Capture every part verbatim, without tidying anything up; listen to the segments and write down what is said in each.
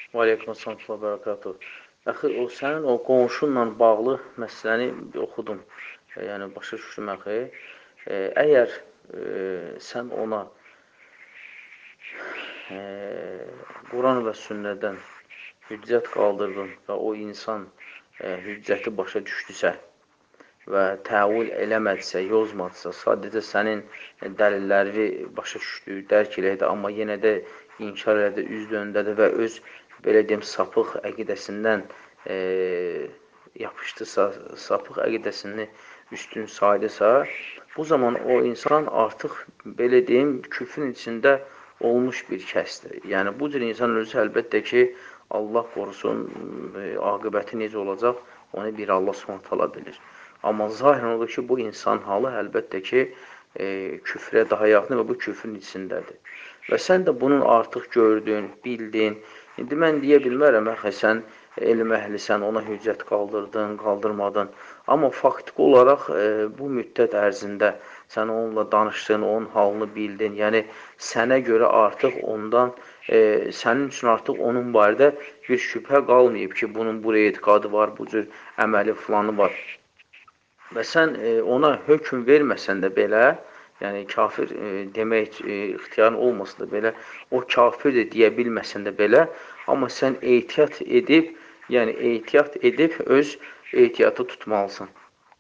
Və aleykum əssalam və bərəkatuhu. Əxi, o sənin o qonşunla bağlı məsələni oxudum. E, Yəni, başa düşdüm, əxi. E, əgər e, sən ona e, Quran və sünnədən hüccət qaldırdın və o insan e, hüccəti başa düşdüsə və təvil eləmədisə, yozmadısa, sadəcə sənin dəlilləri başa düşdü, dərk elədi, amma yenə də inkar elədi, üz döndədi və öz, belə deyim, sapıq əqidəsindən e, yapışdısa, sapıq əqidəsini üstün saydısa, bu zaman o insan artıq, belə deyim, küfrün içində olmuş bir kəsdir. Yəni, bu cür insan özü əlbəttə ki, Allah qorusun, e, aqibəti necə olacaq, onu bir Allah subhanahu taala bilir. Amma zahirən odur ki, bu insan halı əlbəttə ki, e, küfrə daha yaxın və bu küfrün içindədir. Və sən də bunun artıq gördün, bildin. İndi mən deyə bilmərəm, əxə, sən elm əhlisən, ona hüccət qaldırdın, qaldırmadın. Amma faktiki olaraq e, bu müddət ərzində sən onunla danışdın, onun halını bildin. Yəni, sənə görə artıq ondan, e, sənin üçün artıq onun barədə bir şübhə qalmayıb ki, bunun buraya etiqadı var, bu cür əməli filanı var. Və sən e, ona hökm verməsən də belə, yəni kafir e, demək e, ixtiyarın olmasa da belə, o kafir də deyə bilməsən də belə, amma sən ehtiyat edib, yəni ehtiyat edib öz ehtiyatı tutmalısan.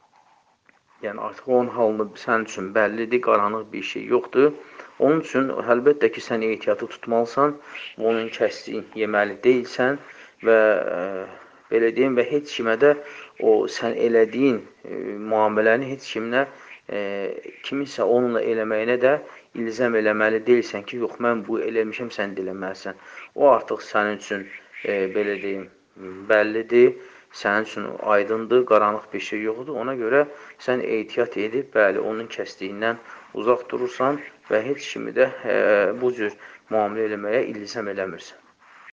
Yəni artıq onun halını sənin üçün bəllidir, qaranlıq bir şey yoxdur. Onun üçün əlbəttə ki, sən ehtiyatı tutmalısan, onun kəsdiyi yeməli deyilsən və e, belə deyim və heç kimə də o sən elədiyin e, müamiləni heç kimlə e, kimisə onunla eləməyinə də ilzam eləməli deyilsən ki, yox, mən bu eləmişəm, sən də eləməlisən. O artıq sənin üçün e, belə deyim, bəllidir, sənin üçün aydındır, qaranlıq bir şey yoxdur. Ona görə sən ehtiyat edib, bəli, onun kəsdiyindən uzaq durursan və heç kimi də e, bu cür müamilə eləməyə ilzam eləmirsən.